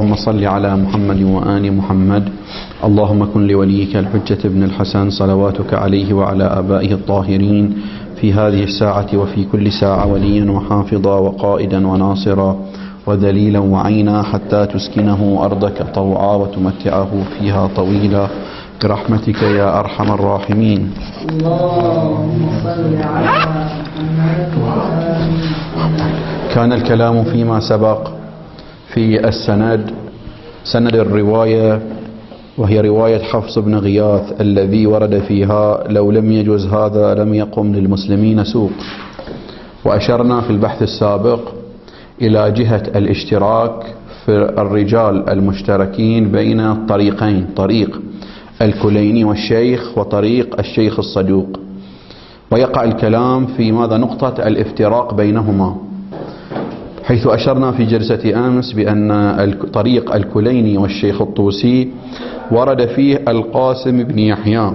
اللهم صل على محمد وآل محمد. اللهم كن لوليك الحجة ابن الحسن صلواتك عليه وعلى آبائه الطاهرين في هذه الساعة وفي كل ساعة وليا وحافظا وقائدا وناصرا ودليلا وعينا حتى تسكنه أرضك طوعا وتمتعه فيها طويلا برحمتك يا أرحم الراحمين. اللهم صل على محمد وآل محمد. كان الكلام فيما سبق في سند الرواية، وهي رواية حفص بن غياث الذي ورد فيها لو لم يجوز هذا لم يقم للمسلمين سوق. وأشرنا في البحث السابق إلى جهة الاشتراك في الرجال المشتركين بين الطريقين، طريق الكليني والشيخ وطريق الشيخ الصدوق، ويقع الكلام في ماذا نقطة الافتراق بينهما، حيث أشرنا في جلسة أمس بأن طريق الكليني والشيخ الطوسي ورد فيه القاسم بن يحيى،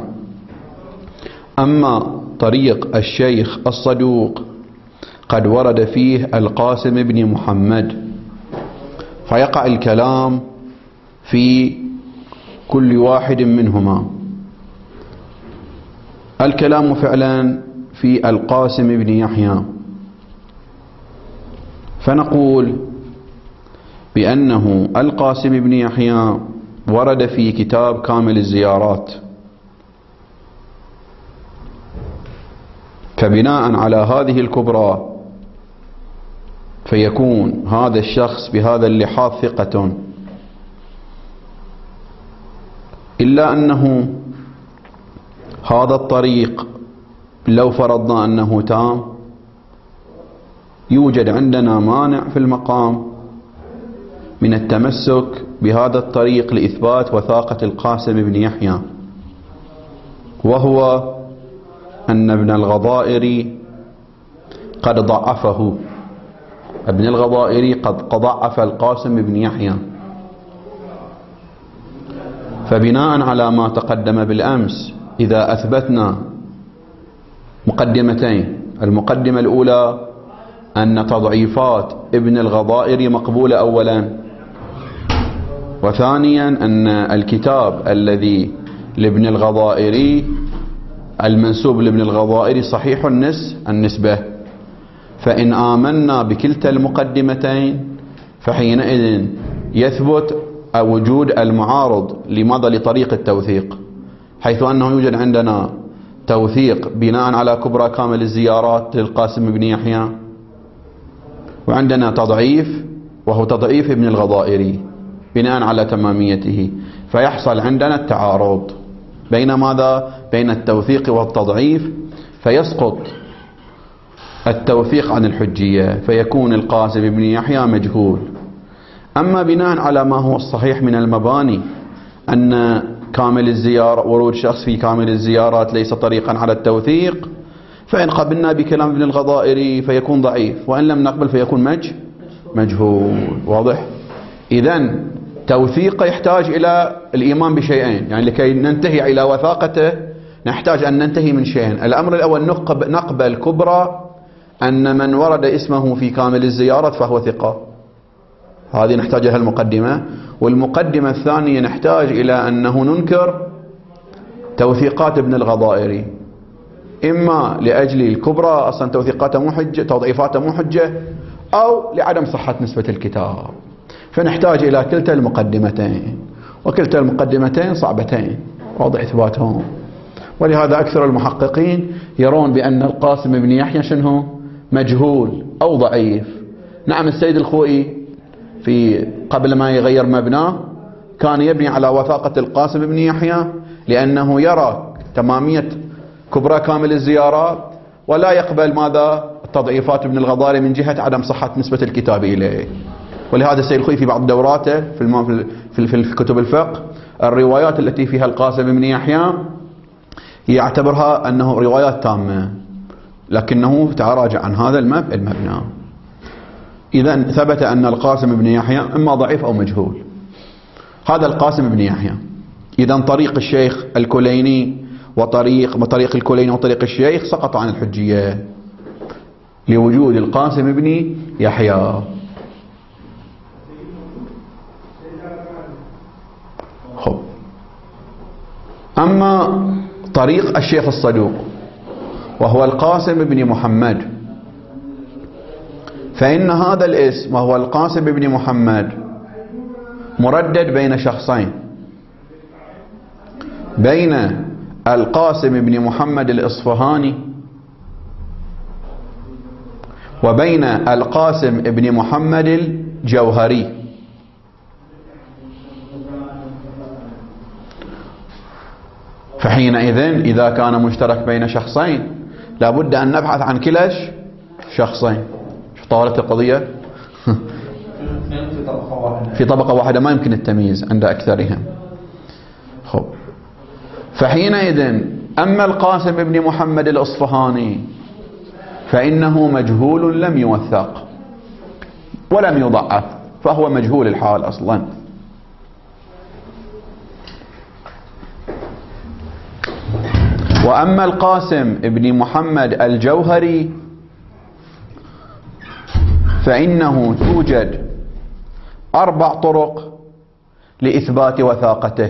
أما طريق الشيخ الصدوق قد ورد فيه القاسم بن محمد، فيقع الكلام في كل واحد منهما. الكلام فعلا في القاسم بن يحيى، فنقول بأنه القاسم بن يحيى ورد في كتاب كامل الزيارات، فبناء على هذه الكبرى فيكون هذا الشخص بهذا اللحاظ ثقة، إلا أنه هذا الطريق لو فرضنا أنه تام يوجد عندنا مانع في المقام من التمسك بهذا الطريق لإثبات وثاقة القاسم بن يحيى، وهو أن ابن الغضائري قد ضعفه. ابن الغضائري قد ضعف القاسم بن يحيى، فبناء على ما تقدم بالأمس إذا أثبتنا مقدمتين: المقدمة الأولى أن تضعيفات ابن الغضائري مقبولة أولا، وثانيا أن الكتاب الذي لابن الغضائري المنسوب لابن الغضائري صحيح النسبة، فإن آمنا بكلتا المقدمتين فحينئذ يثبت وجود المعارض لماذا لطريق التوثيق، حيث أنه يوجد عندنا توثيق بناء على كبرى كامل الزيارات للقاسم بن يحيى، وعندنا تضعيف وهو تضعيف ابن الغضائري بناء على تماميته، فيحصل عندنا التعارض بين ماذا؟ بين التوثيق والتضعيف، فيسقط التوثيق عن الحجية، فيكون القاسم بن يحيى مجهول. أما بناء على ما هو الصحيح من المباني أن كامل الزيارة ورود شخص في كامل الزيارات ليس طريقا على التوثيق، فإن قبلنا بكلام ابن الغضائري فيكون ضعيف، وإن لم نقبل فيكون مجهول. واضح؟ إذن توثيقه يحتاج إلى الإيمان بشيئين، يعني لكي ننتهي إلى وثاقته نحتاج أن ننتهي من شيئين. الأمر الأول نقبل كبرى أن من ورد اسمه في كامل الزيارات فهو ثقة، هذه نحتاج لها المقدمة. والمقدمة الثانية نحتاج إلى أنه ننكر توثيقات ابن الغضائري، إما لأجل الكبرى أصلا توثيقاته مو حجة، تضعيفاته مو حجة، أو لعدم صحة نسبة الكتاب، فنحتاج إلى كلتا المقدمتين، وكلتا المقدمتين صعبتين واضح إثباتهم. ولهذا أكثر المحققين يرون بأن القاسم بن يحيى شنو؟ مجهول أو ضعيف. نعم، السيد الخوئي في قبل ما يغير مبناه كان يبني على وثاقة القاسم بن يحيى، لأنه يرى تمامية كبرى كامل الزيارات ولا يقبل ماذا؟ تضعيفات ابن الغضائري من جهة عدم صحة نسبة الكتاب إليه. ولهذا السيد الخوئي في بعض دوراته في كتب الفقه الروايات التي فيها القاسم بن يحيى يعتبرها أنه روايات تامة، لكنه تراجع عن هذا المبنى. إذن ثبت أن القاسم بن يحيى إما ضعيف أو مجهول. هذا القاسم بن يحيى. إذن طريق الشيخ الكليني وطريق الكليني وطريق الشيخ سقط عن الحجية لوجود القاسم بن يحيى. أما طريق الشيخ الصدوق وهو القاسم بن محمد، فإن هذا الاسم وهو القاسم بن محمد مردد بين شخصين، بين القاسم بن محمد الإصفهاني وبين القاسم بن محمد الجوهري. فحينئذ إذا كان مشترك بين شخصين لابد أن نبحث عن كلا شخصين. طالت القضية في طبقة واحدة ما يمكن التمييز عند أكثرهم. خب، فحينئذ أما القاسم بن محمد الأصفهاني فإنه مجهول لم يوثق ولم يضعف، فهو مجهول الحال أصلا. وأما القاسم بن محمد الجوهري فإنه توجد 4 طرق لإثبات وثاقته.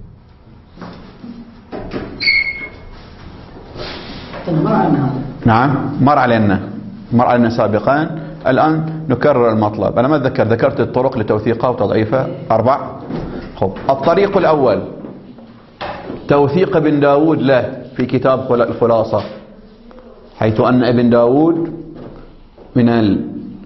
نعم، مر علينا سابقا، الآن نكرر المطلب. أنا ما ذكرت الطرق لتوثيقها وتضعيفها 4. خب، الطريق الأول توثيق ابن داود له في كتاب الخلاصة، حيث أن ابن داود من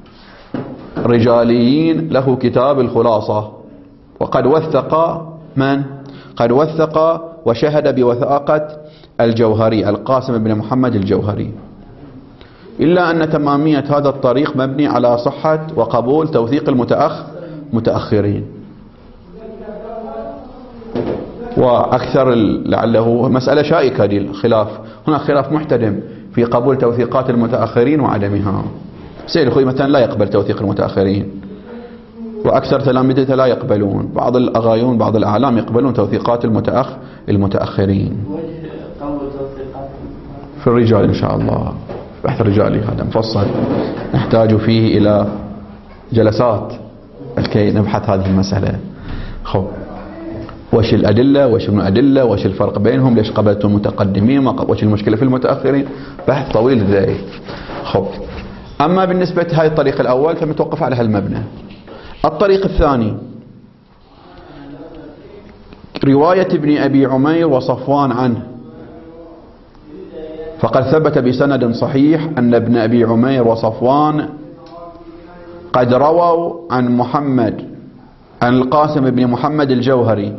الرجاليين له كتاب الخلاصة، وقد وثق من؟ قد وثق وشهد بوثاقة الجوهري، القاسم بن محمد الجوهري، إلا أن تمامية هذا الطريق مبني على صحة وقبول توثيق المتأخرين. وأكثر لعله مسألة شائكة دي الخلاف، هنا خلاف محتدم في قبول توثيقات المتأخرين وعدمها. سيد الخوي مثلا لا يقبل توثيق المتأخرين، وأكثر تلامذته لا يقبلون، بعض الأغايون بعض الأعلام يقبلون توثيقات المتأخرين. في الرجال إن شاء الله، بحث الرجالي هذا مفصل نحتاج فيه إلى جلسات لكي نبحث هذه المسألة. خب، وش الأدلة، وش الأدلة، وش الفرق بينهم، ليش قبلتم المتقدمين، وش المشكلة في المتأخرين، بحث طويل ذلك. خب، أما بالنسبة لهذه الطريق الأول فمتوقف على هالمبنى. الطريق الثاني رواية ابن أبي عمير وصفوان عنه، فقد ثبت بسند صحيح أن ابن أبي عمير وصفوان قد رووا عن القاسم بن محمد الجوهري،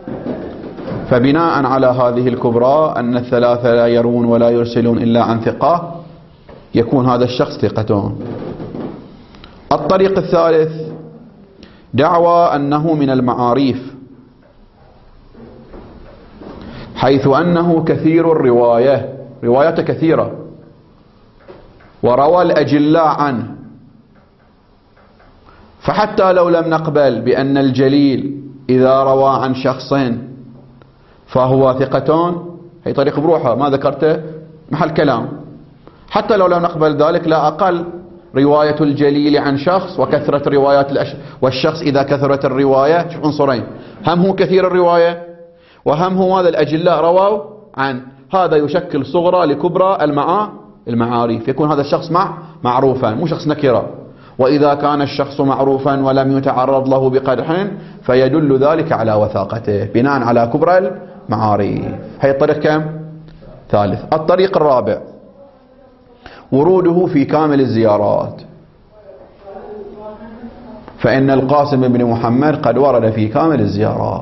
فبناء على هذه الكبرى أن الثلاثة لا يرون ولا يرسلون إلا عن ثقة، يكون هذا الشخص ثقتون. الطريق الثالث دعوى أنه من المعاريف، حيث أنه كثير الرواية، رواياته كثيرة، وروى الأجلاء عنه، فحتى لو لم نقبل بأن الجليل إذا روى عن شخصين فهو ثقتون، هي طريق بروحها ما ذكرته محل كلام، حتى لو لم نقبل ذلك لا أقل رواية الجليل عن شخص وكثرة روايات والشخص إذا كثرت الرواية، شوف عنصرين، هم هو كثير الرواية وهم هو هذا الأجلاء رووا عن، هذا يشكل صغرى لكبرى المعاريف، يكون هذا الشخص معروفا مو شخص نكرة. وإذا كان الشخص معروفا ولم يتعرض له بقدح فيدل ذلك على وثاقته بناء على كبرى المعاريف. هي الطريق كم؟ ثالث. الطريق الرابع وروده في كامل الزيارات، فإن القاسم بن محمد قد ورد في كامل الزيارات،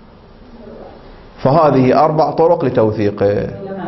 فهذه 4 طرق لتوثيقه.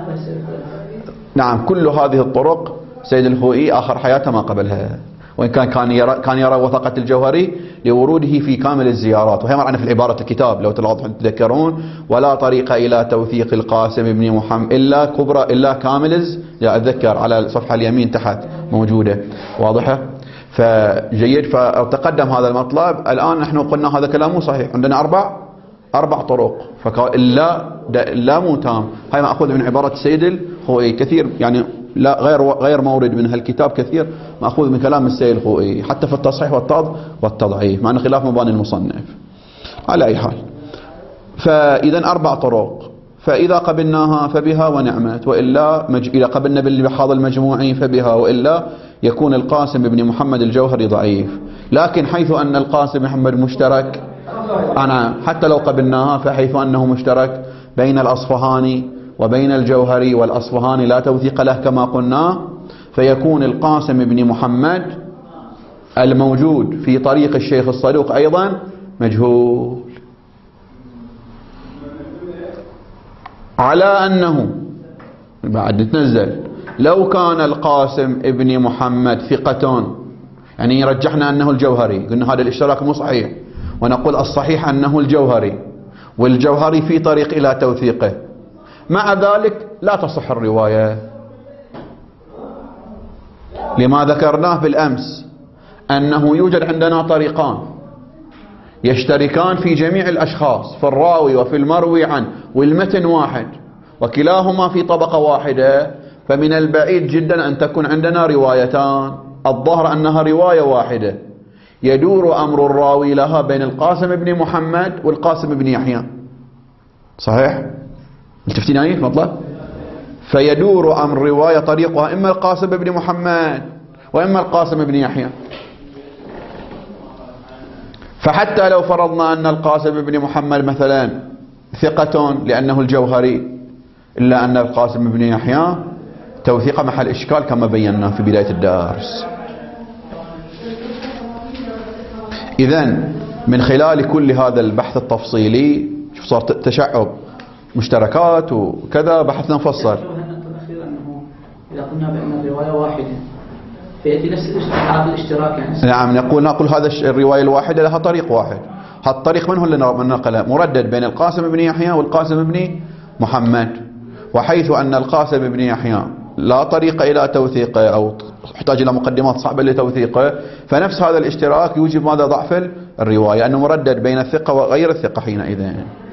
نعم، كل هذه الطرق سيد الخوئي آخر حياته ما قبلها، وإن كان يرى وثاقة الجوهري لوروده في كامل الزيارات، وهي معنا في العبارة الكتاب لو تتذكرون، ولا طريق إلى توثيق القاسم بن محمد إلا كبرى إلا كامل، أتذكر على الصفحة اليمين تحت موجودة واضحة. فجيد، فتقدم هذا المطلب. الآن نحن قلنا هذا كلام مو صحيح، عندنا 4 طرق، فقال لا مو تام. هاي مأخوذ من عبارة السيد الخوئي كثير، يعني لا غير مورد من هالكتاب كثير مأخوذ من كلام السيد الخوئي حتى في التصحيح والتضعيف، مع أنه خلاف مباني المصنف. على أي حال، فإذا 4 طرق، فإذا قبلناها فبها ونعمت، وإلا إذا قبلنا بالبحاض المجموعي فبها، وإلا يكون القاسم بن محمد الجوهري ضعيف. لكن حيث أن القاسم بن محمد مشترك، حتى لو قبلناها فحيث أنه مشترك بين الأصفهاني وبين الجوهري، والأصفهاني لا توثيق له كما قلنا، فيكون القاسم بن محمد الموجود في طريق الشيخ الصدوق أيضا مجهول. على أنه بعد نتنزل لو كان القاسم ابن محمد ثقة، يعني رجحنا أنه الجوهري، قلنا هذا الاشتراك مو صحيح، ونقول الصحيح أنه الجوهري، والجوهري في طريق إلى توثيقه، مع ذلك لا تصح الرواية. لما ذكرناه بالأمس أنه يوجد عندنا طريقان يشتركان في جميع الأشخاص، في الراوي وفي المروي عنه، والمتن واحد، وكلاهما في طبقة واحدة، فمن البعيد جدا أن تكون عندنا روايتان. الظاهر أنها رواية واحدة يدور أمر الراوي لها بين القاسم بن محمد والقاسم بن يحيى، صحيح؟ متفتين عليه مطلب؟ فيدور أمر رواية طريقها إما القاسم بن محمد وإما القاسم بن يحيى. فحتى لو فرضنا أن القاسم بن محمد مثلا ثقة لأنه الجوهري، إلا أن القاسم بن يحيى توثيق محل إشكال كما بينا في بداية الدرس. إذن من خلال كل هذا البحث التفصيلي، شوف صار تشعب مشتركات وكذا، بحث مفصل. إذا قلنا بأن الرواية واحدة فيأتي نفس الاشتراك يعني. نعم، نقول هذا الرواية الواحدة لها طريق واحد، هذا الطريق منه اللي نقله مردد بين القاسم بن يحيى والقاسم بن محمد. وحيث أن القاسم بن يحيى لا طريق إلى توثيقه أو يحتاج إلى مقدمات صعبة لتوثيقه، فنفس هذا الاشتراك يوجب ماذا؟ ضعف الرواية، أنه مردد بين الثقة وغير الثقة حينئذ.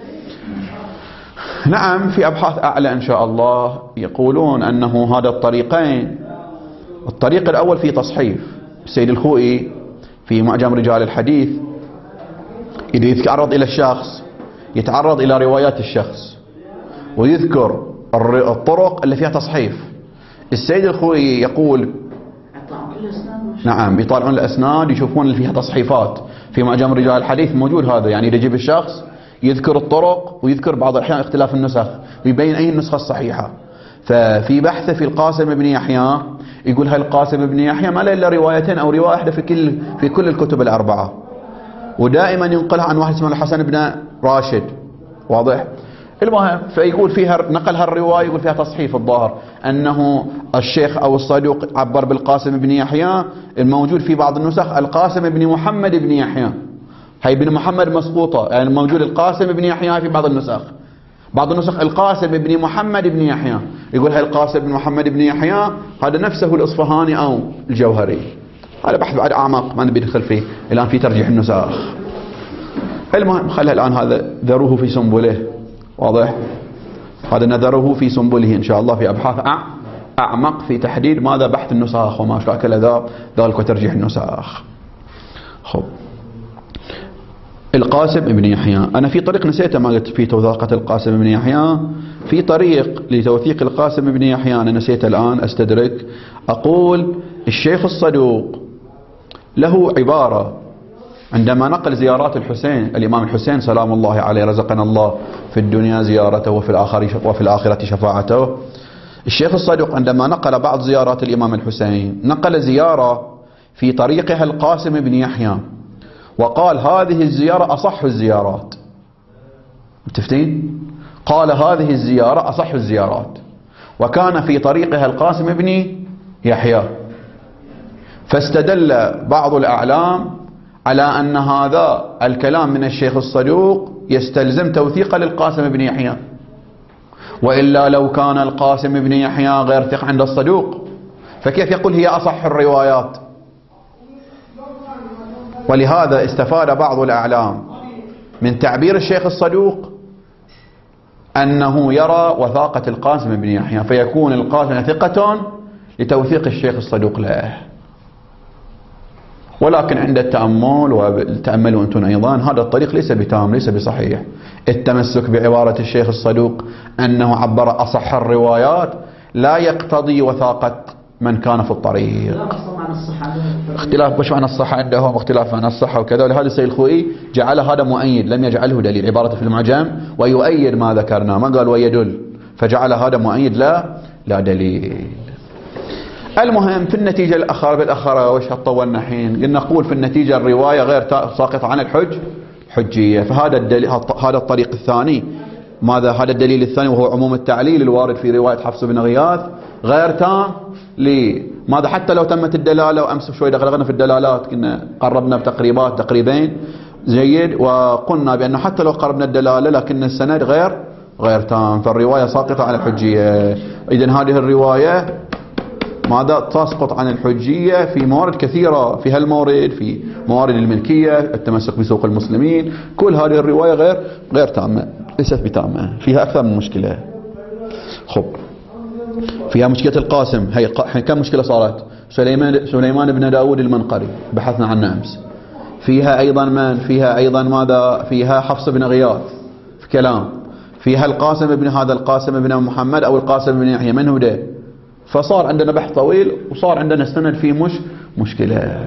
نعم، في أبحاث أعلى إن شاء الله يقولون أنه هذا الطريقين، الطريق الأول في تصحيف السيد الخوئي في معجم رجال الحديث، إذا يتعرض إلى الشخص يتعرض إلى روايات الشخص ويذكر الطرق اللي فيها تصحيف. السيد الخوئي يقول نعم، يطالعون الأسناد يشوفون اللي فيها تصحيفات في معجم رجال الحديث، موجود هذا، يعني يجيب الشخص يذكر الطرق ويذكر بعض الأحيان اختلاف النسخ ويبين أي النسخة الصحيحة. ففي بحثه في القاسم بن يحيى يقول هل القاسم بن يحيى ما له إلا روايتين أو رواية واحدة في كل الكتب الأربعة، ودائما ينقلها عن واحد اسمه الحسن بن راشد، واضح؟ المهم فيقول فيها نقلها الرواية، يقول فيها تصحيف. الظاهر أنه الشيخ أو الصدوق عبر بالقاسم بن يحيى، الموجود في بعض النسخ القاسم بن محمد بن يحيى، هي بن محمد مسقوطة، يعني موجود القاسم بن يحيى في بعض النسخ، بعض النسخ القاسم بن محمد بن يحيى، يقول هل القاسم بن محمد بن يحيى هذا نفسه الإصفهاني أو الجوهري. هذا بحث بعد أعمق ما نبي ندخل فيه الآن في ترجيح النسخ. المهم خلها الآن هذا ذروه في سنبله، واضح؟ هذا نذره في سنبله إن شاء الله في أبحاث أعمق في تحديد ماذا بحث النسخ وما شاكل ذلك وترجيح النسخ. خب القاسم بن يحيى، أنا في طريق نسيته ما قلت في توثيقة القاسم بن يحيى، في طريق لتوثيق القاسم بن يحيى أنا نسيته الآن أستدرك. أقول الشيخ الصدوق له عبارة عندما نقل زيارات الحسين، الإمام الحسين سلام الله عليه رزقنا الله في الدنيا زيارته وفي الآخرة شفاعته. الشيخ الصدوق عندما نقل بعض زيارات الإمام الحسين نقل زيارة في طريقها القاسم بن يحيى، وقال هذه الزيارة أصح الزيارات. متفتين؟ قال هذه الزيارة أصح الزيارات، وكان في طريقها القاسم بن يحيى. فاستدل بعض الأعلام على أن هذا الكلام من الشيخ الصدوق يستلزم توثيق للقاسم بن يحيى، وإلا لو كان القاسم بن يحيى غير ثقة عند الصدوق فكيف يقول هي أصح الروايات؟ ولهذا استفاد بعض الأعلام من تعبير الشيخ الصدوق أنه يرى وثاقة القاسم بن يحيى، فيكون القاسم ثقة لتوثيق الشيخ الصدوق له. ولكن عند التأمل، وتأملوا أنتم أيضا، هذا الطريق ليس بتام، ليس بصحيح. التمسك بعبارة الشيخ الصدوق أنه عبر أصح الروايات لا يقتضي وثاقة من كان في الطريق. اختلاف مش معنى الصحة عندهم، اختلاف معنى الصحة وكذا. ولهذا السيد الخوئي جعل هذا مؤيد، لم يجعله دليل. عبارة في المعجم ويؤيد ما ذكرنا، ما قال ويدل، فجعل هذا مؤيد لا دليل. المهم في النتيجة بالأخرى وش طولنا حين قلنا نقول في النتيجة الرواية غير ساقطة عن حجية. فهذا الدليل، هذا الطريق الثاني، هذا الدليل الثاني وهو عموم التعليل الوارد في رواية حفص بن غياث غير تام. لماذا؟ حتى لو تمت الدلالة، وأمس شوي دخلنا في الدلالات كنا قربنا تقريبين جيد، وقلنا بأنه حتى لو قربنا الدلالة لكن السند غير تام، فالرواية ساقطة عن الحجية. إذن هذه الرواية تسقط عن الحجية في موارد كثيرة، في هالمورد، في موارد الملكية، التمسك بسوق المسلمين، كل هذه الرواية غير تامة، ليست بتامة، فيها أكثر من مشكلة. خب فيها مشكلة القاسم، هي كم مشكلة صارت؟ سليمان بن داود المنقري بحثنا عنه أمس. فيها أيضا فيها حفص بن غياث في كلام، فيها القاسم بن محمد أو القاسم بن يحيى، من هو ده؟ فصار عندنا بحث طويل، وصار عندنا السند فيه مشكلة.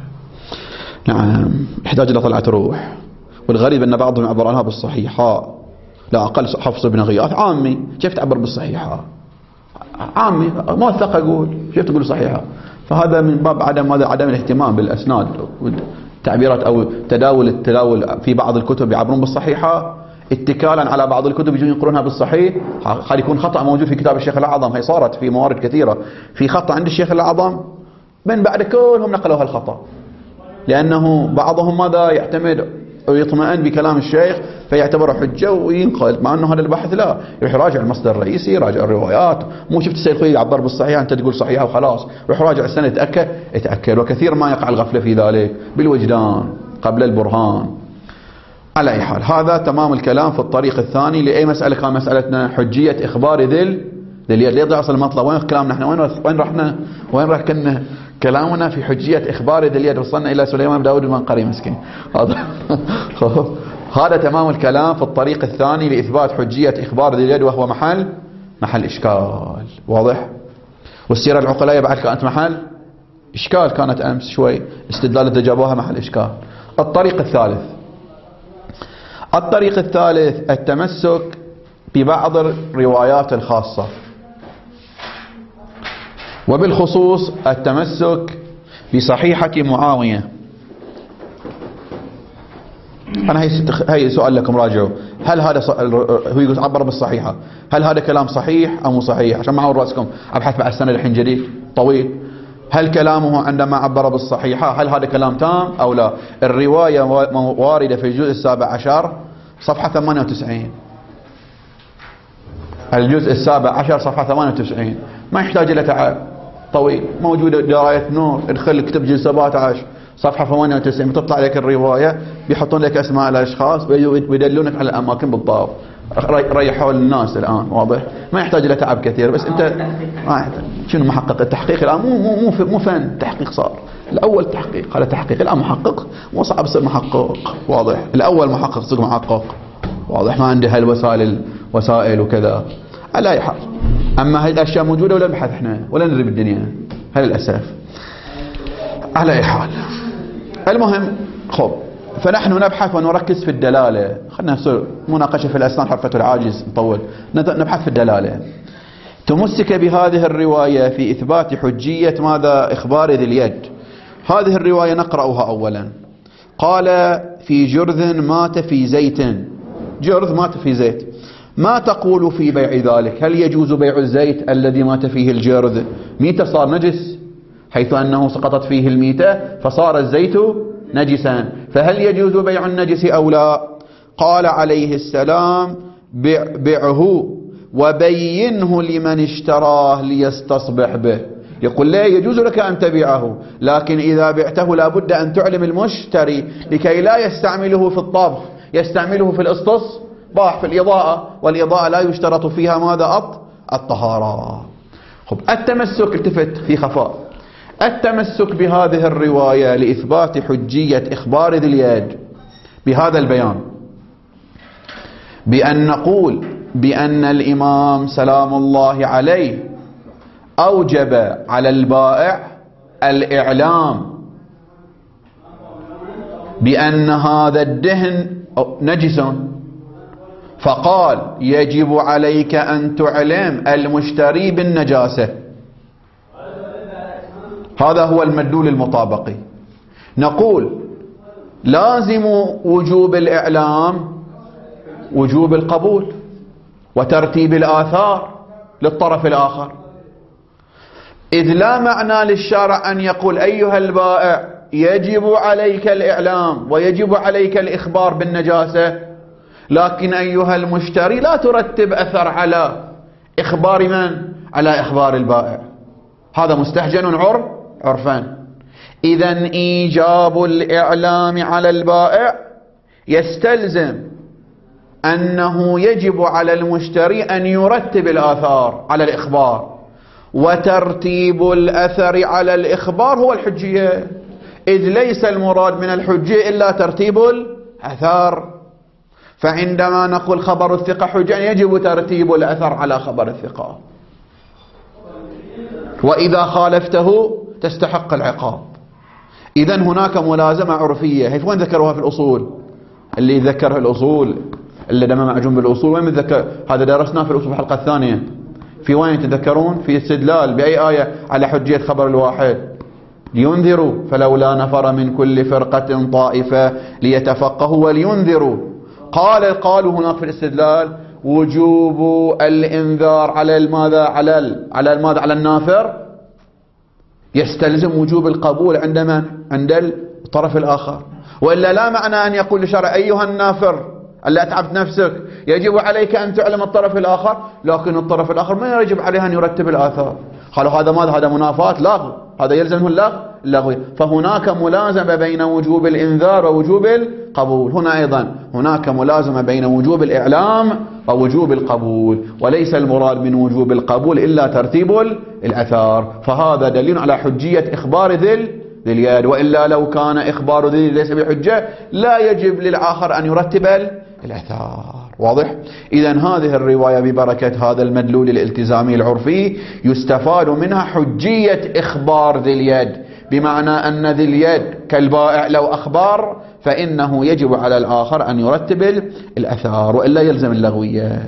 نعم، يحتاج إلى طلعة روح. والغريب أن بعضهم يعبر عنها بالصحيحة، لا أقل حفص بن غياث عامي، كيف تعبر بالصحيحة؟ عامي ما أثق أقول، كيف تقول صحيحة؟ فهذا من باب عدم الاهتمام بالأسناد والتعبيرات، أو التداول في بعض الكتب يعبرون بالصحيحة اتكالا على بعض الكتب يجون ينقلونها بالصحيح. قد يكون خطأ موجود في كتاب الشيخ الأعظم، هي صارت في موارد كثيرة، في خطأ عند الشيخ الأعظم من بعد كلهم نقلوا هالخطأ، لأنه بعضهم ماذا يعتمد ويطمئن بكلام الشيخ فيعتبره حجة وينقل، مع أنه هذا البحث لا، يروح راجع المصدر الرئيسي، راجع الروايات. مو شفت السيد الخوئي يعبر بالصحيح أنت تقول صحيحة وخلاص، روح راجع السنة اتأكد. وكثير ما يقع الغفلة في ذلك بالوجدان قبل البرهان. على أي حال، هذا تمام الكلام في الطريق الثاني. لأي مسألة كان مسألتنا حجية إخبار ذي اليد. ليه ضيع المطلب؟ وين كلامنا احنا؟ وين رحنا؟ وين ركنا كلامنا في حجية إخبار ذي اليد؟ وصلنا إلى سليمان بن داود المنقري مسكين. هذا تمام الكلام في الطريق الثاني لإثبات حجية إخبار ذي اليد، وهو محل إشكال واضح. والسيرة العقلية بعد كانت محل إشكال، كانت أمس شوي استدلالات جابوها محل إشكال. الطريق الثالث التمسك ببعض الروايات الخاصة، وبالخصوص التمسك بصحيحة معاوية. أنا هي سؤال لكم، راجعوا. هل هذا هو يقول عبر بالصحيحة، هل هذا كلام صحيح أو مو صحيح؟ عشان ما أعور رأسكم أبحث بعد السنة الحين جديد طويل. هل كلامه عندما عبر بالصحيحة هل هذا كلام تام أو لا؟ الرواية واردة في الجزء 17 صفحة 98، الجزء 17 صفحة 98، ما يحتاج إلى تعب طويل، موجودة دراية نور، ادخل اكتب جزء 17 صفحة 98 بتطلع لك الرواية، بيحطون لك اسماء الأشخاص ويدلونك على الأماكن بالضبط. ريحوا الناس الآن واضح، ما يحتاج إلى تعب كثير. بس أنت شنو محقق التحقيق الآن؟ مو فن تحقيق، صار الأول تحقيق، هذا تحقيق. الآن محقق مو صعب يصير محقق واضح، الأول محقق صدق محقق واضح، ما عنده وسائل وكذا. على أي حال، أما هذه الأشياء موجودة ولا نبحث إحنا ولا ندري بالدنيا، هذا الأساس. على أي حال، المهم خب، فنحن نبحث ونركز في الدلالة. خلنا نصير مناقشة في الأسنان حرفة العاجز نطول، نبحث في الدلالة. تمسك بهذه الرواية في إثبات حجية ماذا؟ إخبار ذي اليد. هذه الرواية نقرأها أولا. قال في جرذ مات في زيت، جرذ مات في زيت، ما تقول في بيع ذلك؟ هل يجوز بيع الزيت الذي مات فيه الجرذ؟ ميتة صار نجس، حيث أنه سقطت فيه الميتة فصار الزيت نجسا، فهل يجوز بيع النجس أو لا؟ قال عليه السلام بعه وبينه لمن اشتراه ليستصبح به. يقول لا يجوز لك أن تبيعه، لكن إذا بعته لابد أن تعلم المشتري لكي لا يستعمله في الطبخ، يستعمله في الاستصباح، في الإضاءة، والإضاءة لا يشترط فيها ماذا؟ الطهارة. خب، التمسك التفت في خفاء، التمسك بهذه الرواية لإثبات حجية إخبار ذي اليد بهذا البيان، بأن نقول بأن الإمام سلام الله عليه أوجب على البائع الإعلام بأن هذا الدهن نجس، فقال يجب عليك أن تعلم المشتري بالنجاسة. هذا هو المدلول المطابقي. نقول لازم وجوب الإعلام وجوب القبول وترتيب الآثار للطرف الآخر، إذ لا معنى للشارع أن يقول أيها البائع يجب عليك الإعلام ويجب عليك الإخبار بالنجاسة، لكن أيها المشتري لا ترتب أثر على إخبار من؟ على إخبار البائع. هذا مستهجن عرفان. إذن إيجاب الإعلام على البائع يستلزم أنه يجب على المشتري أن يرتب الآثار على الإخبار، وترتيب الأثر على الإخبار هو الحجية، إذ ليس المراد من الحجية إلا ترتيب الأثر. فعندما نقول خبر الثقة حجة يجب ترتيب الأثر على خبر الثقة، وإذا خالفته تستحق العقاب. إذن هناك ملازمة عرفية. هي وين ذكروها في الأصول؟ اللي ذكرها الأصول اللي دم معجون بالأصول وين ذكر؟ هذا درسناه في الأصول في الحلقة الثانية. في وين تذكرون؟ في استدلال بأي آية على حجية خبر الواحد؟ لينذروا فلولا نفر من كل فرقة طائفة ليتفقهوا ولينذروا. قالوا هناك في الاستدلال وجوب الإنذار على الماذا؟ على الماذا؟ على النافر، يستلزم وجوب القبول عندما عند الطرف الآخر، وإلا لا معنى أن يقول لشرع أيها النافر اللي أتعبت نفسك يجب عليك أن تعلم الطرف الآخر، لكن الطرف الآخر ما يجب عليه أن يرتب الآثار. قالوا هذا ماذا؟ هذا منافاة لغو، هذا يلزمه اللغو. فهناك ملازمة بين وجوب الإنذار ووجوب القبول. هنا أيضا هناك ملازمة بين وجوب الإعلام ووجوب القبول، وليس المراد من وجوب القبول إلا ترتيب الأثار. فهذا دليل على حجية إخبار ذي اليد، وإلا لو كان إخبار ذي ليس بحجة لا يجب للآخر أن يرتب الأثار. واضح؟ إذن هذه الرواية ببركة هذا المدلول الالتزامي العرفي يستفاد منها حجية إخبار ذي اليد، بمعنى أن ذي اليد كالبائع لو أخبار فإنه يجب على الآخر أن يرتب الأثار، وإلا يلزم اللغوية.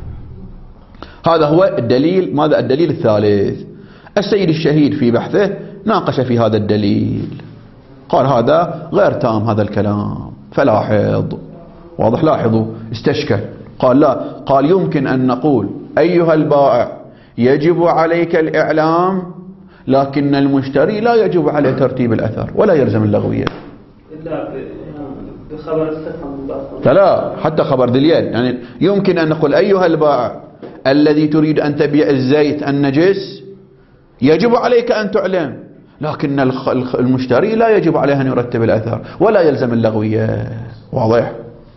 هذا هو الدليل. ماذا الدليل الثالث؟ السيد الشهيد في بحثه ناقش في هذا الدليل، قال هذا غير تام هذا الكلام، فلاحظ. واضح؟ لاحظوا، استشكل. قال لا، قال يمكن أن نقول أيها البائع يجب عليك الإعلام، لكن المشتري لا يجب عليه ترتيب الأثر ولا يلزم اللغوية إلا بخبر الثقة. لا، حتى خبر ذي اليد. يعني يمكن أن نقول أيها البائع الذي تريد أن تبيع الزيت النجس يجب عليك أن تعلم، لكن المشتري لا يجب عليه أن يرتب الأثر ولا يلزم اللغوية. واضح؟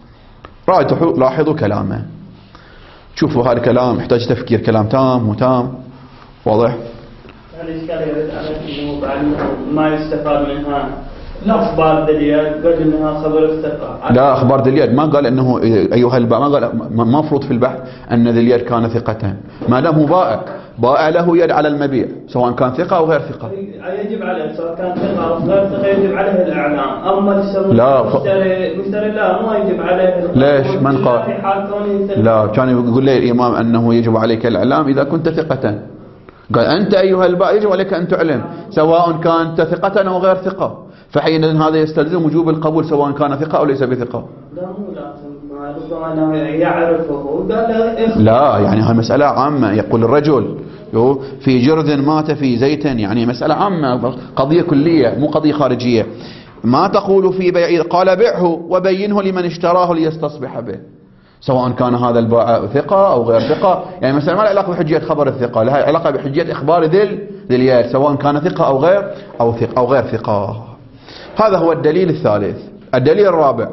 لاحظوا كلامه، شوفوا هذا الكلام يحتاج تفكير، كلام تام وتام. واضح؟ الإشكال يرد على أنه بعد ما يستفاد منها أخبار دليل، قد أنها خبر الثقة. لا، أخبار دليل ما قال أنه أيها البائع، ما قال، ما مفروض في البحث أن دليل كان ثقة، ما دام هو بائع له يد على المبيع سواء كان ثقة أو غير ثقة. يجب عليه سواء كان ثقة أو غير ثقة يجب عليه الإعلام. أما المشتري لا، ما يجب عليه. ليش؟ من قال؟ لا، كان يقول لي الإمام أنه يجب عليك الإعلام إذا كنت ثقة. قال أنت أيها البائع يجب عليك أن تعلم سواء كانت ثقة أو غير ثقة، فحينئذ هذا يستلزم وجوب القبول سواء كان ثقة أو ليس بثقة. لا، مو لازم، ربما يعرفه. لا، يعني هذه مسألة عامة. يقول الرجل في جرذ مات في زيت، يعني مسألة عامة، قضية كلية مو قضية خارجية. ما تقول في بيع؟ قال بيعه وبينه لمن اشتراه ليستصبح به، سواء كان هذا البائع ثقة أو غير ثقة. يعني مثلا ما له علاقة بحجية خبر الثقة، لها علاقة بحجية إخبار ذي اليد سواء كان ثقة أو غير ثقة. هذا هو الدليل الثالث. الدليل الرابع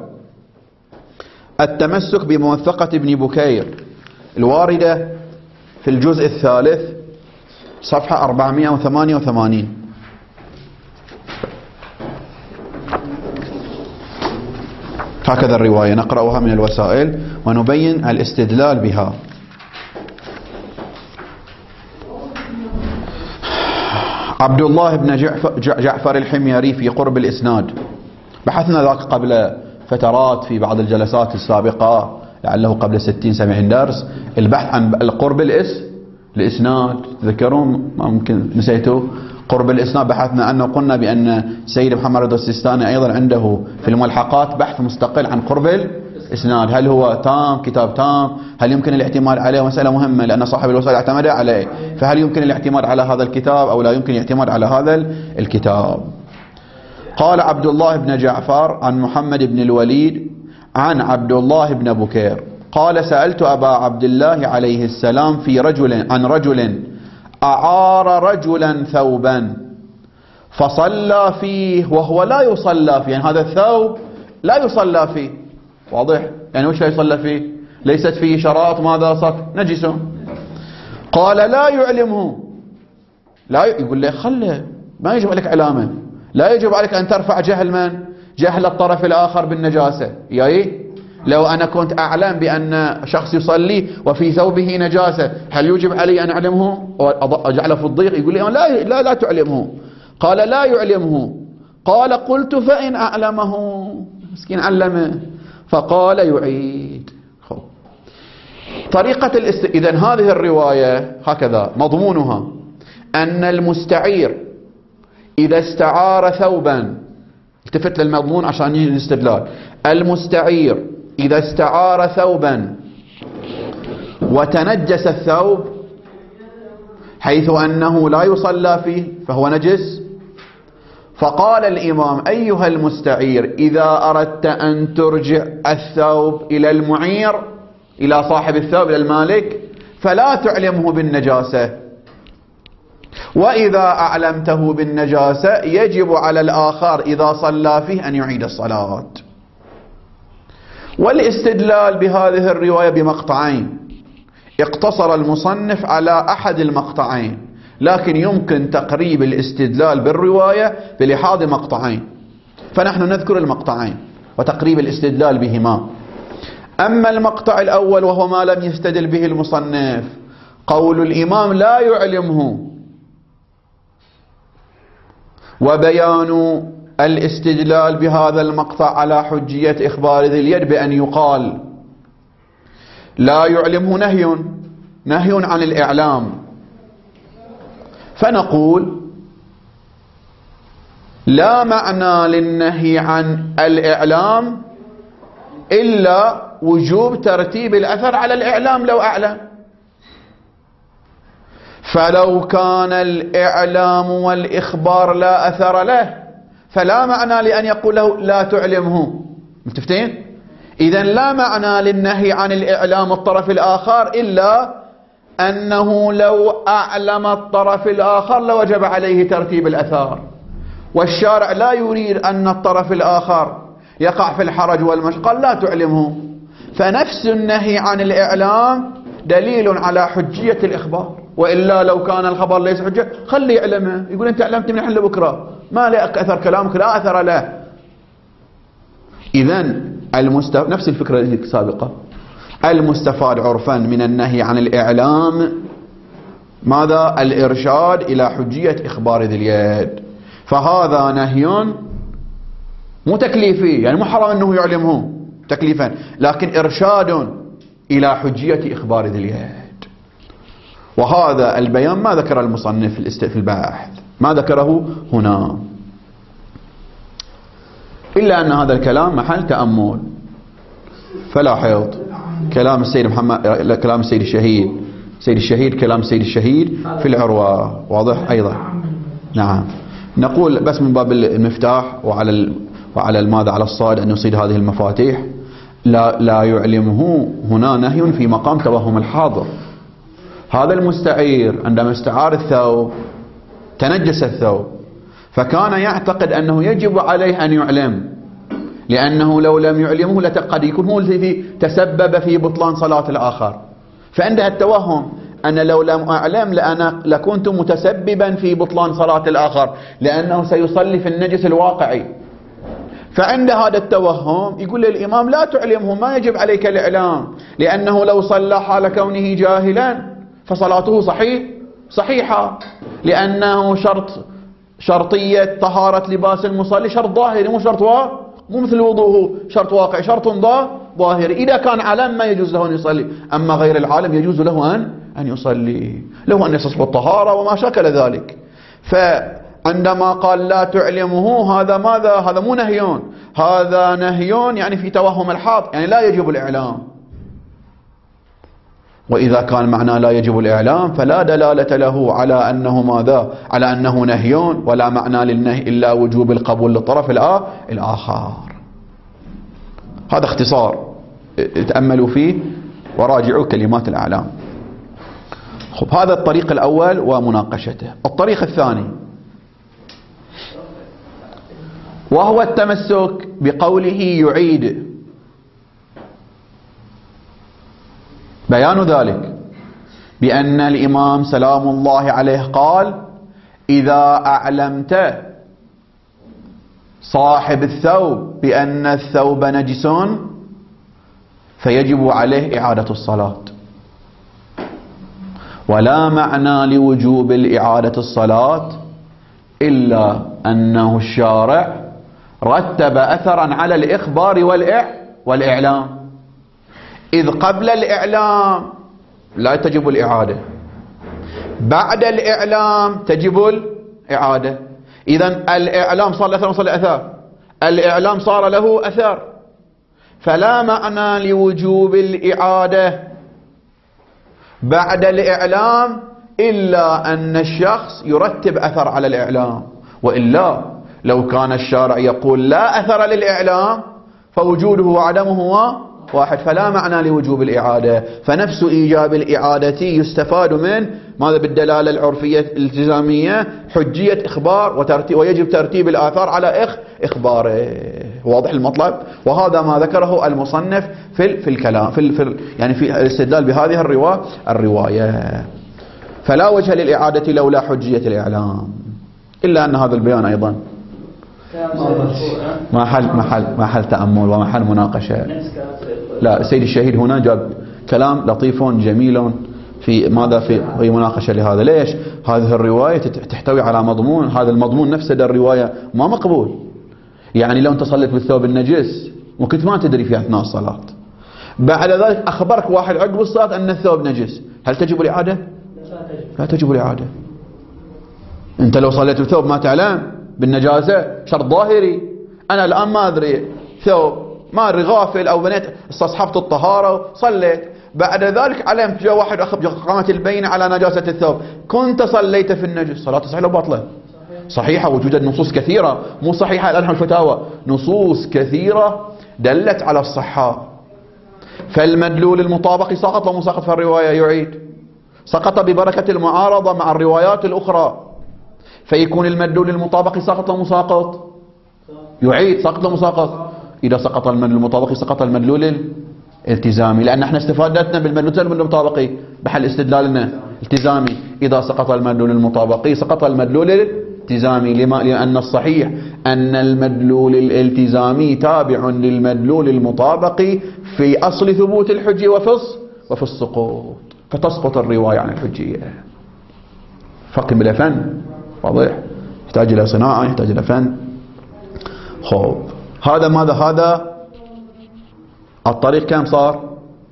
التمسك بموثقة ابن بكير الواردة في الجزء الثالث صفحة 488. هكذا الرواية نقرأها من الوسائل ونبين الاستدلال بها. عبد الله بن جعفر الحميري في قرب الإسناد، بحثنا ذاك قبل فترات في بعض الجلسات السابقة لعله قبل 60-70 درس، البحث عن القرب الإسناد، تذكرون؟ ممكن نسيتوا قرب الإسناد، بحثنا عنه وقلنا بأن سيد محمد رضا السيستاني أيضا عنده في الملحقات بحث مستقل عن قرب الإسناد، هل هو تام، كتاب تام، هل يمكن الاعتماد عليه؟ مسألة مهمة لأن صاحب الوسائل اعتمد عليه، فهل يمكن الاعتماد على هذا الكتاب أو لا يمكن الاعتماد على هذا الكتاب؟ قال عبد الله بن جعفر عن محمد بن الوليد عن عبد الله بن بكير قال سألت أبا عبد الله عليه السلام عن رجل أعار رجلا ثوبا فصلى فيه وهو لا يصلى فيه، يعني هذا الثوب لا يصلى فيه، واضح؟ يعني وش لا يصلى فيه؟ ليست فيه شرائط، ماذا صف؟ نجس. قال لا يعلمه، لا يقول له خله، ما يجب عليك علامة، لا يجب عليك أن ترفع جهل الطرف الآخر بالنجاسة. يعني لو أنا كنت أعلم بأن شخص يصلي وفي ثوبه نجاسة، هل يجب علي أن أعلمه وأجعله في الضيق؟ يقول لي لا تعلمه. قال لا يعلمه. قال قلت فإن أعلمه، مسكين علمه، فقال يعيد. طريقة إذن هذه الرواية هكذا مضمونها أن المستعير إذا استعار ثوبا، التفت للمضمون عشان يجي الاستدلال، المستعير إذا استعار ثوبا وتنجس الثوب حيث أنه لا يصلى فيه فهو نجس. فقال الإمام أيها المستعير إذا أردت أن ترجع الثوب إلى المعير، إلى صاحب الثوب، إلى المالك، فلا تعلمه بالنجاسة، وإذا أعلمته بالنجاسة يجب على الآخر إذا صلى فيه أن يعيد الصلاة. والاستدلال بهذه الرواية بمقطعين، اقتصر المصنف على أحد المقطعين، لكن يمكن تقريب الاستدلال بالرواية بلحاظ مقطعين، فنحن نذكر المقطعين وتقريب الاستدلال بهما. أما المقطع الأول وهو ما لم يستدل به المصنف، قول الإمام لا يعلمه، وبيان الاستدلال بهذا المقطع على حجية إخبار ذي اليد بأن يقال لا يعلمه نهي عن الإعلام، فنقول لا معنى للنهي عن الإعلام إلا وجوب ترتيب الأثر على الإعلام لو أعلم. فلو كان الإعلام والإخبار لا أثر له فلا معنى لأن يقول له لا تعلمه. متفقين؟ إذن لا معنى للنهي عن الإعلام الطرف الآخر إلا أنه لو أعلم الطرف الآخر لوجب عليه ترتيب الأثار، والشارع لا يريد أن الطرف الآخر يقع في الحرج والمشقة، لا تعلمه. فنفس النهي عن الإعلام دليل على حجية الإخبار، وإلا لو كان الخبر ليس حجة خلي يعلمه، يقول أنت أعلمت من الحين لبكرة، ما لك أثر كلامك، لا أثر له. إذن نفس الفكرة السابقة، المستفاد عرفا من النهي عن الإعلام ماذا؟ الإرشاد إلى حجية إخبار ذي اليد، فهذا نهي مو تكليفي، يعني مو حرام أنه يعلمه تكليفا، لكن إرشاد إلى حجية إخبار ذي اليد. وهذا البيان ما ذكر المصنف في الباحث، ما ذكره هنا، إلا أن هذا الكلام محل تأمل. فلاحظ كلام السيد محمد، كلام السيد الشهيد كلام السيد الشهيد في العروة واضح أيضا. نعم، نقول بس من باب المفتاح وعلى ماذا على الصاد أن يصيد هذه المفاتيح. لا يعلمه هنا نهي في مقام توهم الحاضر. هذا المستعير عندما استعار الثوب تنجس الثوب، فكان يعتقد أنه يجب عليه أن يعلم، لأنه لو لم يعلمه قد يكون هو الذي تسبب في بطلان صلاة الآخر، فعنده التوهم أن لو لم أعلم لكنت متسببا في بطلان صلاة الآخر، لأنه سيصلي في النجس الواقعي. فعند هذا التوهم يقول للإمام لا تعلمه، ما يجب عليك الإعلام، لأنه لو صلى حال كونه جاهلا فصلاته صحيحة، لأنه شرطية طهارة لباس المصلي شرط ظاهري، مو شرط مو مثل وضوءه شرط واقعي، شرط ظاهري. إذا كان عالم ما يجوز له أن يصلي، أما غير العالم يجوز له أن يصلي، له أن يستصحب الطهارة وما شكل ذلك. فعندما قال لا تعلمه، هذا ماذا؟ هذا مو نهيون، هذا نهيون يعني في توهم الحاط، يعني لا يجب الإعلام. وإذا كان معناه لا يجب الإعلام فلا دلالة له على أنه ماذا؟ على أنه نهيون، ولا معنى للنهي إلا وجوب القبول للطرف الآخر. هذا اختصار، تأملوا فيه وراجعوا كلمات الأعلام. خب، هذا الطريق الأول ومناقشته. الطريق الثاني وهو التمسك بقوله يعيد. بيان ذلك بأن الإمام سلام الله عليه قال إذا أعلمت صاحب الثوب بأن الثوب نجس فيجب عليه إعادة الصلاة، ولا معنى لوجوب الإعادة الصلاة إلا أنه الشارع رتب أثرا على الإخبار والإعلام، إذ قبل الإعلام لا تجب الإعادة، بعد الإعلام تجب الإعادة. إذن الإعلام صار له أثر وصل أثار، الإعلام صار له أثر، فلا معنى لوجوب الإعادة بعد الإعلام إلا أن الشخص يرتب أثر على الإعلام، وإلا لو كان الشارع يقول لا أثر للإعلام فوجوده وعدمه واحد، فلا معنى لوجوب الإعادة. فنفس إيجاب الإعادة يستفاد من ماذا؟ بالدلالة العرفية الالتزامية حجية إخبار ويجب ترتيب الآثار على إخباره. واضح المطلب؟ وهذا ما ذكره المصنف في الكلام يعني في الاستدلال بهذه الرواية. فلا وجه للإعادة لولا حجية الإعلام، إلا أن هذا البيان أيضا محل تأمل ومحل مناقشة. لا، السيد الشهيد هنا جاب كلام لطيف جميل في ماذا؟ في مناقشة لهذا. ليش؟ هذه الرواية تحتوي على مضمون، هذا المضمون نفسه الرواية ما مقبول. يعني لو انت صليت بالثوب النجس وكنت ما تدري في أثناء الصلاة، بعد ذلك أخبرك واحد عقب الصلاة أن الثوب نجس، هل تجب الإعادة؟ لا تجب الإعادة. انت لو صليت بالثوب ما تعلم بالنجاسة شرط ظاهري، أنا الآن ما أدري ثوب، ما أدري غافل أو بنيت استصحبت الطهارة صليت، بعد ذلك علمت جاء واحد قامت البينة على نجاسة الثوب، كنت صليت في النجس، صلاة صحيحة أو باطلة؟ صحيحة. وجودت نصوص كثيرة، مو صحيحة الآن الفتاوى، نصوص كثيرة دلت على الصحة. فالمدلول المطابق سقط ومو سقط في الرواية يعيد، سقط ببركة المعارضة مع الروايات الأخرى، فيكون المدلول المطابق سقط ومساقط يعيد، سقط ومساقط. إذا سقط المدلول المطابق سقط المدلول الالتزامي، لأن احنا استفادتنا بالمدلول المطابقي بحل استدلالنا التزامي. إذا سقط المدلول المطابقي سقط المدلول الالتزامي. لأن الصحيح أن المدلول الالتزامي تابع للمدلول المطابقي في أصل ثبوت الحجة وفي السقوط، فتسقط الرواية عن الحجية. فقه بلا فن، واضح، يحتاج إلى صناعة، يحتاج إلى فن. خوب، هذا ماذا؟ هذا الطريق كم صار؟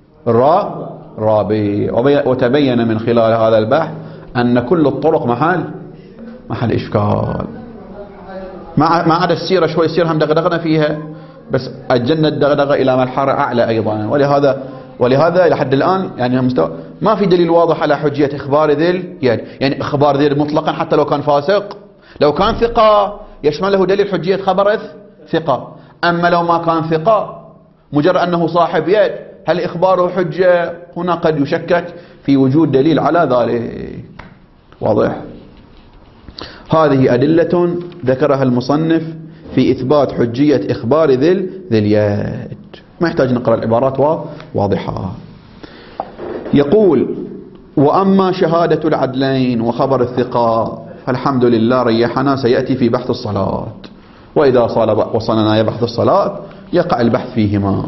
رابع. وتبين من خلال هذا البحث أن كل الطرق محل إشكال. ما عدا السيرة شوي، السيرة هم دغدغنا فيها، بس أجلنا الدغدغة إلى مرحلة أعلى أيضا. ولهذا إلى حد الآن يعني ما في دليل واضح على حجية إخبار ذي اليد، يعني إخبار ذي مطلقا حتى لو كان فاسق، لو كان ثقة يشمله دليل حجية خبر ثقة. أما لو ما كان ثقة مجرد أنه صاحب يد، هل إخباره حجة؟ هنا قد يشكك في وجود دليل على ذلك. واضح؟ هذه أدلة ذكرها المصنف في إثبات حجية إخبار ذي اليد، ما يحتاج نقرأ العبارات واضحة. يقول: وأما شهادة العدلين وخبر الثقة فالحمد لله ريحنا، سيأتي في بحث الصلاة. وإذا وصلنا إلى بحث الصلاة يقع البحث فيهما.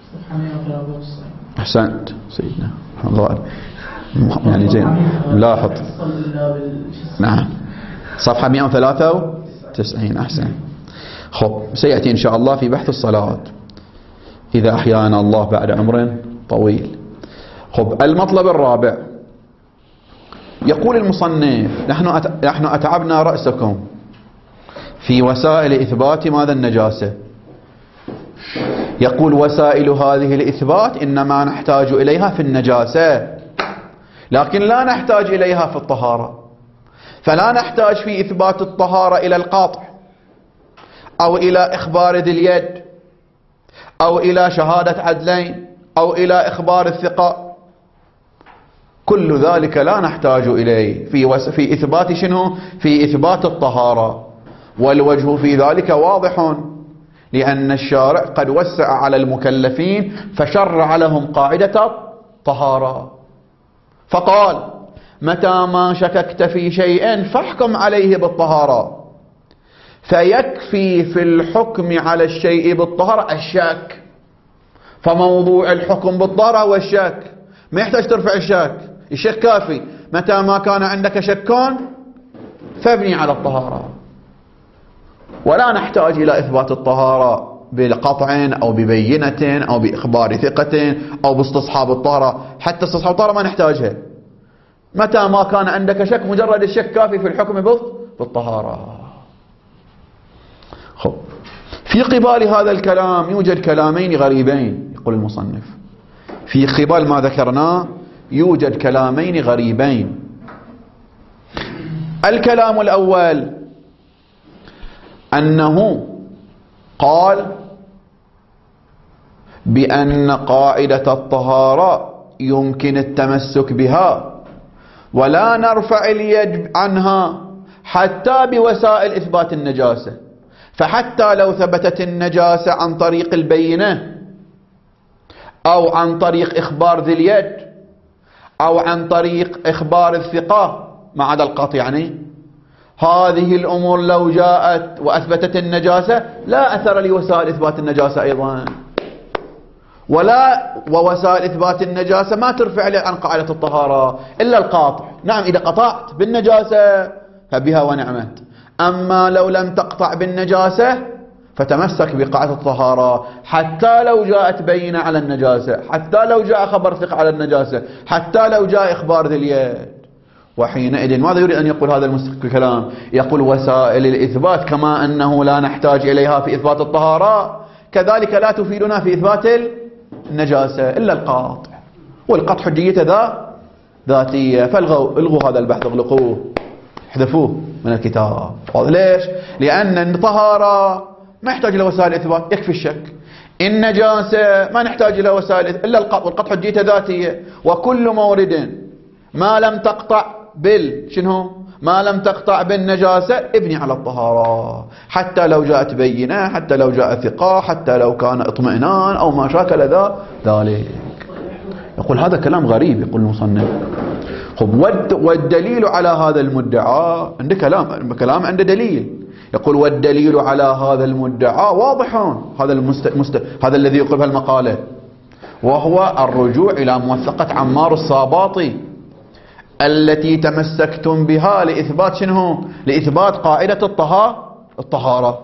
أحسنت سيدنا يعني زين ملاحظ. نعم صفحة 193. أحسن. خب سيأتي إن شاء الله في بحث الصلاة إذا أحيانا الله بعد عمر طويل. خب المطلب الرابع يقول المصنف نحن أتعبنا رأسكم في وسائل إثبات ماذا النجاسة. يقول وسائل هذه الإثبات إنما نحتاج إليها في النجاسة لكن لا نحتاج إليها في الطهارة. فلا نحتاج في إثبات الطهارة إلى القاطع أو إلى إخبار ذي اليد أو إلى شهادة عدلين أو إلى إخبار الثقة. كل ذلك لا نحتاج إليه في إثبات شنو؟ في إثبات الطهارة. والوجه في ذلك واضح لأن الشارع قد وسع على المكلفين فشرع لهم قاعدة الطهارة فقال متى ما شككت في شيء فاحكم عليه بالطهارة. فيكفي في الحكم على الشيء بالطهارة الشك. فموضوع الحكم بالطهارة هو الشك، ما يحتاج ترفع الشك، الشك كافي. متى ما كان عندك شك فابني على الطهارة ولا نحتاج إلى إثبات الطهارة بقطع أو ببينة أو بإخبار ثقة أو باستصحاب الطهارة. حتى استصحاب الطهارة ما نحتاجها. متى ما كان عندك شك مجرد الشك كافي في الحكم بالطهارة. خب في قبال هذا الكلام يوجد كلامين غريبين. يقول المصنف في قبال ما ذكرناه يوجد كلامين غريبين. الكلام الأول أنه قال بأن قاعدة الطهارة يمكن التمسك بها ولا نرفع اليد عنها حتى بوسائل إثبات النجاسة. فحتى لو ثبتت النجاسة عن طريق البينة أو عن طريق إخبار ذي اليد أو عن طريق إخبار الثقة ما عدا القطع يعني هذه الأمور لو جاءت وأثبتت النجاسة لا أثر لوسائل إثبات النجاسة أيضا. ووسائل إثبات النجاسة ما ترفع لي عن قاعدة الطهارة إلا القاطع. نعم إذا قطعت بالنجاسة فبها ونعمت. أما لو لم تقطع بالنجاسة فتمسك بقاعدة الطهارة حتى لو جاءت بينة على النجاسة، حتى لو جاء خبر ثقة على النجاسة، حتى لو جاء إخبار ذي اليد. وحينئذ ماذا يريد أن يقول هذا الكلام؟ يقول وسائل الإثبات كما أنه لا نحتاج إليها في إثبات الطهارة كذلك لا تفيدنا في إثبات النجاسة إلا القاطع. والقطع حجيته ذاتية. فالغوا هذا البحث، اغلقوه، احذفوه من الكتاب. ليش؟ لأن الطهارة ما يحتاج إلى وسائل إثبات، يكفي الشك. النجاسة ما نحتاج إلى وسائل إلا القطع، والقطع حجيته ذاتية. وكل مورد ما لم تقطع ما لم تقطع بالنجاسة ابني على الطهارة حتى لو جاءت بينة، حتى لو جاء ثقة، حتى لو كان اطمئنان أو ما شاكل ذلك. يقول هذا كلام غريب. يقول المصنف والدليل على هذا المدعى عنده كلام عنده دليل. يقول والدليل على هذا المدعى واضح. هذا الذي يقول المقالة وهو الرجوع إلى موثقة عمار الصاباطي التي تمسكتم بها لإثبات لإثبات قاعدة الطهارة.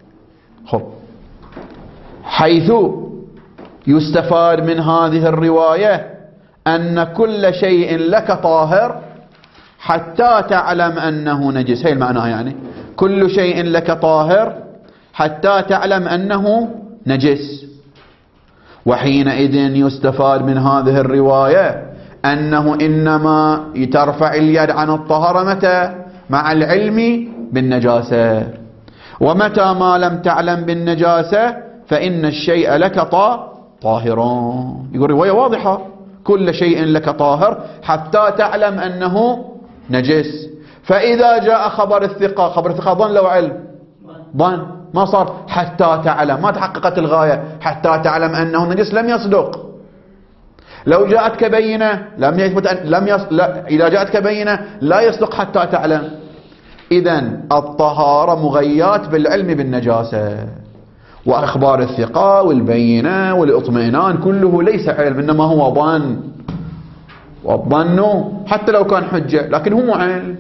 حيث يستفاد من هذه الرواية أن كل شيء لك طاهر حتى تعلم أنه نجس. هي المعنى يعني كل شيء لك طاهر حتى تعلم أنه نجس. وحينئذ يستفاد من هذه الرواية أنه إنما ترفع اليد عن الطهارة متى؟ مع العلم بالنجاسة. ومتى ما لم تعلم بالنجاسة فإن الشيء لك طاهر. يقول رواية واضحة كل شيء لك طاهر حتى تعلم أنه نجس. فإذا جاء خبر الثقة ظن لو علم ظن ما صار حتى تعلم، ما تحققت الغاية حتى تعلم أنه نجس لم يصدق. لو جاءتك بينة إذا جاءتك بينة لا يصدق حتى تعلم. إذن الطهارة مغيات بالعلم بالنجاسة، وأخبار الثقة والبينة والإطمئنان كله ليس علم، إنما هو ظن، والظن حتى لو كان حجة لكن هو مو علم.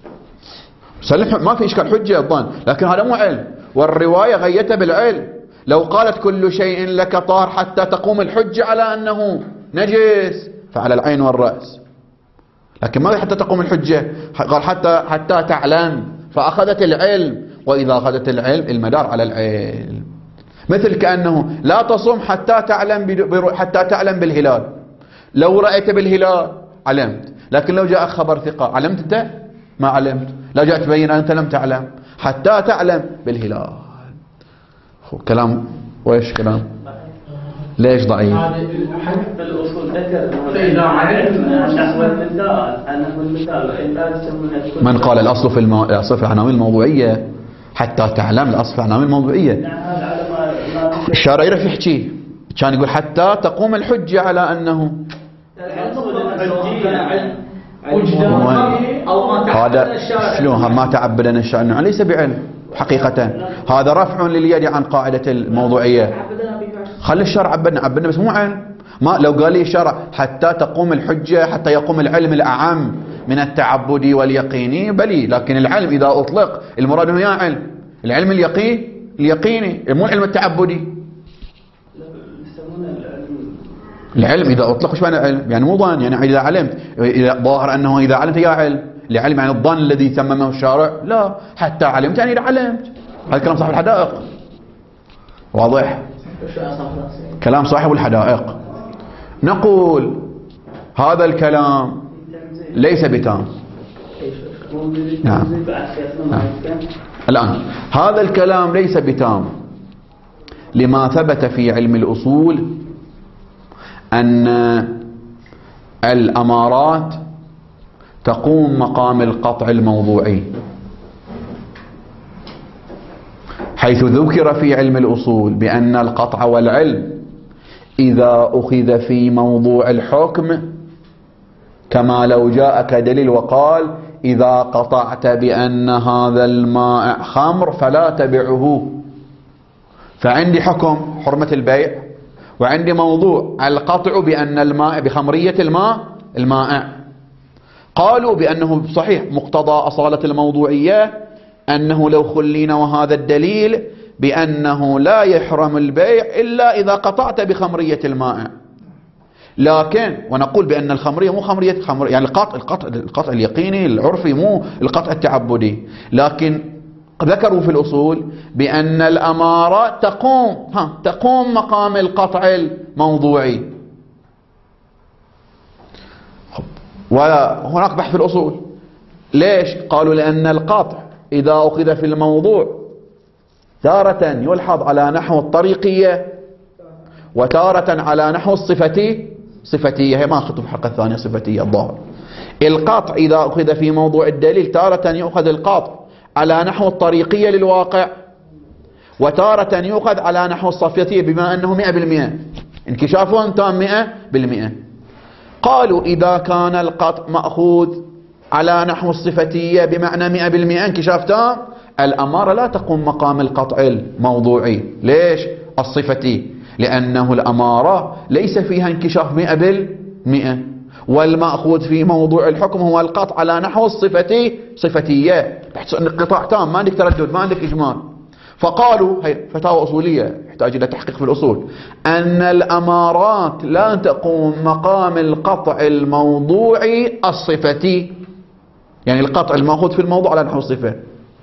ما في إشكال، حجة الظن لكن هذا مو علم، والرواية غيته بالعلم. لو قالت كل شيء لك طاهر حتى تقوم الحجة على أنه نجس فعلى العين والرأس، لكن ماذا حتى تقوم الحجة؟ قال حتى تعلم، فأخذت العلم، وإذا أخذت العلم المدار على العلم. مثل كأنه لا تصوم حتى تعلم بالهلال. لو رأيت بالهلال علمت، لكن لو جاء خبر ثقة علمت أنت؟ ما علمت. لا جاء تبين أنت لم تعلم حتى تعلم بالهلال. كلام وإيش كلام؟ ليش ضعيف؟ في الأصول ذكر فإذا عرفنا نحو المثال من قال الأصل في الأصل في العناوين الموضوعية حتى تعلم، الأصل في العناوين الموضوعية. الشارع يعرف يحكي، كان يقول حتى تقوم الحجة على أنه هذا شلون ما تعبدنا الشارع ليس بعلم حقيقة، هذا رفع لليد عن قاعدة الموضوعية. خلي الشرع عبدنا بس مو علم. ما لو قال لي الشرع حتى تقوم الحجة، حتى يقوم العلم الأعم من التعبدي واليقيني بلي، لكن العلم إذا أطلق المراد هو علم العلم اليقيني، مو العلم التعبدي. العلم إذا أطلق وش معنى علم؟ يعني مو ظن، يعني إذا علمت، إذا ظاهر أنه إذا علمت يا علم، لعلم يعني الظن الذي تممه الشارع، لا حتى علمت يعني إذا علمت. هذا كلام صاحب الحدائق، واضح؟ كلام صاحب الحدائق. نقول هذا الكلام ليس بتام. نعم. الآن هذا الكلام ليس بتام لما ثبت في علم الأصول أن الأمارات تقوم مقام القطع الموضوعي، حيث ذكر في علم الأصول بأن القطع والعلم إذا أخذ في موضوع الحكم، كما لو جاءك دليل وقال إذا قطعت بأن هذا الماء خمر فلا تبعه، فعندي حكم حرمة البيع، وعندي موضوع القطع بأن الماء بخمرية الماء. قالوا بأنه صحيح مقتضى أصالة الموضوعية أنه لو خلينا وهذا الدليل بأنه لا يحرم البيع إلا إذا قطعت بخمرية الماء، لكن ونقول بأن الخمرية مو خمرية يعني القطع اليقيني العرفي مو القطع التعبدي، لكن ذكروا في الأصول بأن الأمارة تقوم مقام القطع الموضوعي. وهناك بحث في الأصول. ليش؟ قالوا لأن القطع إذا أخذ في الموضوع تارة يلحظ على نحو الطريقية، وتارة على نحو صفتية. هي ما أخذت في الحلقة الثانية صفتية الظاهر. القطع إذا أخذ في موضوع الدليل تارة يأخذ القطع على نحو الطريقية للواقع، وتارة يؤخذ على نحو الصفتية بما أنه 100% انكشافهم تام 100%. قالوا إذا كان القطع مأخوذ على نحو الصفتية بمعنى 100% انكشاف تام، الأمارة لا تقوم مقام القطع الموضوعي. ليش؟ الصفتي، لأنه الأمارة ليس فيها انكشاف 100%، والمأخوذ في موضوع الحكم هو القطع على نحو صفتية، بحيث أن القطاع تام، ما عندك تردد، ما عندك إجمال. فقالوا هي فتاوى أصولية يحتاج إلى تحقيق في الأصول، أن الأمارات لا تقوم مقام القطع الموضوعي الصفتي، يعني القطع المأخوذ في الموضوع على نحو الصفة.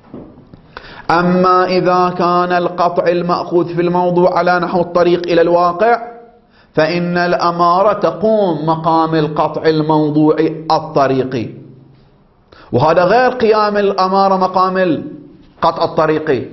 أما إذا كان القطع المأخوذ في الموضوع على نحو الطريق إلى الواقع، فإن الأمارة تقوم مقام القطع الموضوعي الطريقي، وهذا غير قيام الأمارة مقام القطع الطريقي.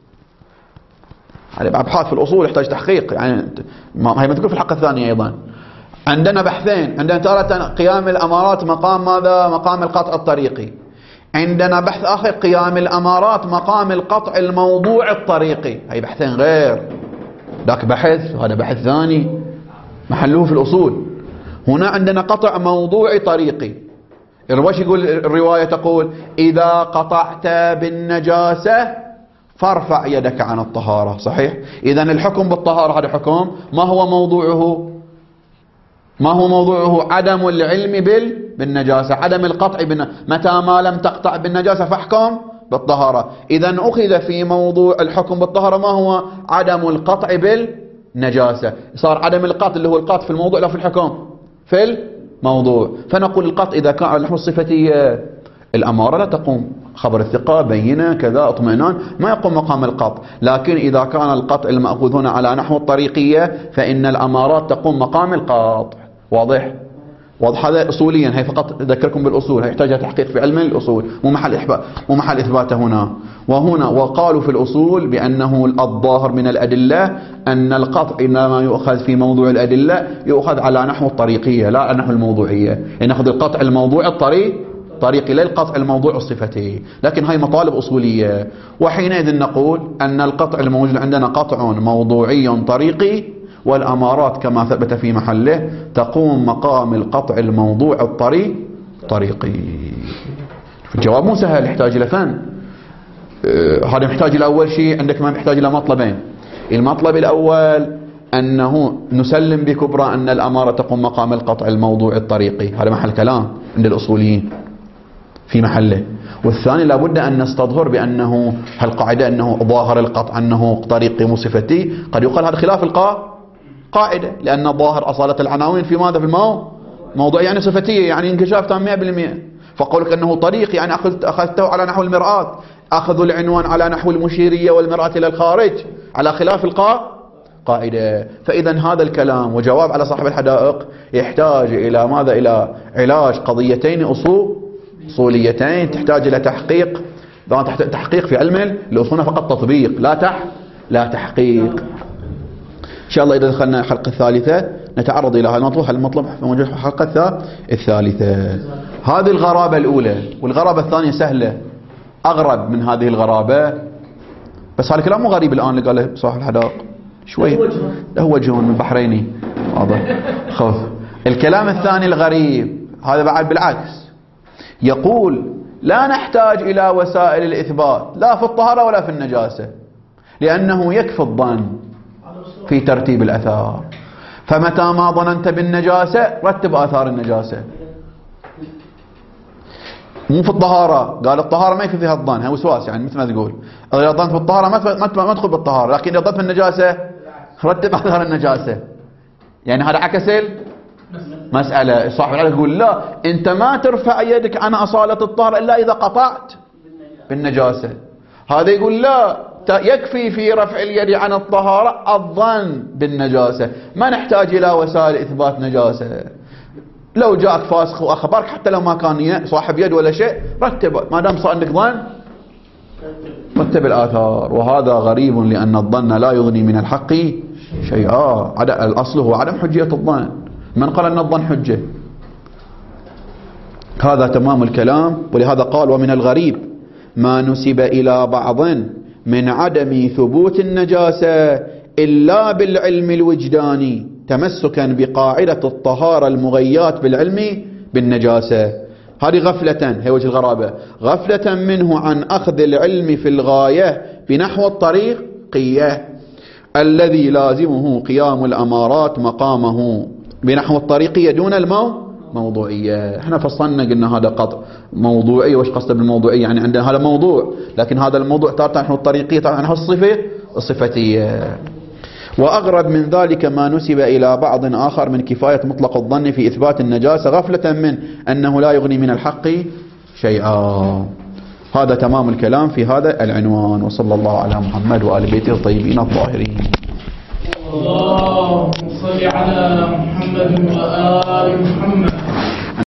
هذه أبحاث في الأصول يحتاج تحقيق، يعني هي مذكور في الحلقة الثانية أيضا. عندنا بحثين، عندنا تارة قيام الأمارات مقام ماذا؟ مقام القطع الطريقي. عندنا بحث آخر قيام الأمارات مقام القطع الموضوع الطريقي. هي بحثين غير، ذاك بحث وهذا بحث ثاني محله في الأصول. هنا عندنا قطع موضوعي طريقي، وش يقول الرواية؟ تقول إذا قطعت بالنجاسة فارفع يدك عن الطهارة. صحيح؟ إذن الحكم بالطهارة هذا حكم ما هو موضوعه؟ ما هو موضوعه؟ عدم العلم بالنجاسة، عدم القطع متى ما لم تقطع بالنجاسة فاحكم بالطهارة. إذن أخذ في موضوع الحكم بالطهارة ما هو؟ عدم القطع بالنجاسة. صار عدم القطع اللي هو القطع في الموضوع لا في الحكم في الموضوع. فنقول القطع إذا كان على نحو الصفتية الأمارة لا تقوم، خبر الثقة بينة كذا اطمئنان ما يقوم مقام القطع. لكن إذا كان القطع المأخوذ هنا على نحو الطريقية فإن الأمارات تقوم مقام القطع. واضح؟ واضح. هذا أصوليا، هي فقط أذكركم بالأصول، هي يحتاجها تحقيق في علم الأصول، مو محل إثباته هنا. وهنا وقالوا في الأصول بأنه الظاهر من الأدلة أن القطع إنما يؤخذ في موضوع الأدلة يؤخذ على نحو الطريقية لا على نحو الموضوعية، يعني نأخذ القطع الموضوع طريقي لا القطع الموضوع الصفتي. لكن هاي مطالب أصولية. وحينئذ نقول أن القطع الموجود عندنا قطع موضوعي طريقي، والأمارات كما ثبت في محله تقوم مقام القطع الموضوع طريقي. الجواب مو سهل، يحتاج إلى فن. هذا يحتاج إلى أول شيء عندك ما يحتاج إلى مطلبين. المطلب الأول أنه نسلم بكبرى أن الأمارة تقوم مقام القطع الموضوع الطريقي، هذا محل كلام عند الأصوليين في محله. والثاني لابد أن نستظهر بأنه هالقاعدة أنه ظاهر القطع أنه طريقي مو صفتي، قد يقال هذا خلاف القاعدة، لأن ظاهر أصالة العناوين في ماذا؟ في موضوع يعني صفتية، يعني انكشاف تام 100%. فقولك أنه طريق يعني أخذته على نحو المرآة، أخذ العنوان على نحو المشيرية والمرآة إلى الخارج على خلاف قاعدة. فإذا هذا الكلام وجواب على صاحب الحدائق يحتاج إلى ماذا؟ إلى علاج قضيتين أصوليتين، تحتاج إلى تحقيق في علم الأصول، فقط تطبيق لا تحقيق. إن شاء الله إذا دخلنا الحلقة الثالثة نتعرض إلى هذا المطلب موجود في الحلقة الثالثة. هذه الغرابة الأولى. والغرابة الثانية سهلة، أغرب من هذه الغرابة، بس هذا الكلام مو غريب الآن اللي قاله صاحب الحدائق، شوي له وجه من بحريني واضح. خوف. الكلام الثاني الغريب هذا بعد بالعكس، يقول لا نحتاج إلى وسائل الإثبات لا في الطهارة ولا في النجاسة، لأنه يكفي الظن في ترتيب الأثار. فمتى ما ظننت بالنجاسة رتب آثار النجاسة. مو في الطهارة، قال الطهارة ما يكفي فيها الظن، هي وسواس يعني مثل ما تقول. إذا ظنت في الطهارة ما تدخل بالطهارة، لكن إذا ظنت في النجاسة رتب آثار النجاسة. يعني هذا عكس مسألة. صاحب العلم يقول لا، أنت ما ترفع يدك عن أصالة الطهارة إلا إذا قطعت بالنجاسة. هذا يقول لا، يكفي في رفع اليد عن الطهارة الظن بالنجاسة، ما نحتاج إلى وسائل إثبات نجاسة. لو جاءك فاسخ وأخبرك حتى لو ما كان صاحب يد ولا شيء رتب، ما دام صار عندك ظن رتب الآثار. وهذا غريب لأن الظن لا يغني من الحق شيئا. الأصل هو عدم حجية الظن. من قال أن الظن حجة؟ هذا تمام الكلام. ولهذا قال ومن الغريب ما نسب إلى بعض من عدم ثبوت النجاسة إلا بالعلم الوجداني تمسكا بقاعدة الطهارة المغيات بالعلم بالنجاسة. هذه غفلة، هي وجه الغرابة، غفلة منه عن أخذ العلم في الغاية بنحو الطريقية الذي لازمه قيام الأمارات مقامه بنحو الطريقية دون الموضوعية. احنا فصلنا قلنا هذا قطع موضوعي. وش قصده بالموضوعية؟ يعني عندنا هذا موضوع، لكن هذا الموضوع تارة نحو الطريقية، تارة نحو الصفتية. وأغرب من ذلك ما نسب إلى بعض آخر من كفاية مطلق الظن في إثبات النجاسة غفلة من أنه لا يغني من الحق شيئا. هذا تمام الكلام في هذا العنوان. وصلى الله على محمد وآل بيته الطيبين الطاهرين. اللهم صل على محمد وآل محمد.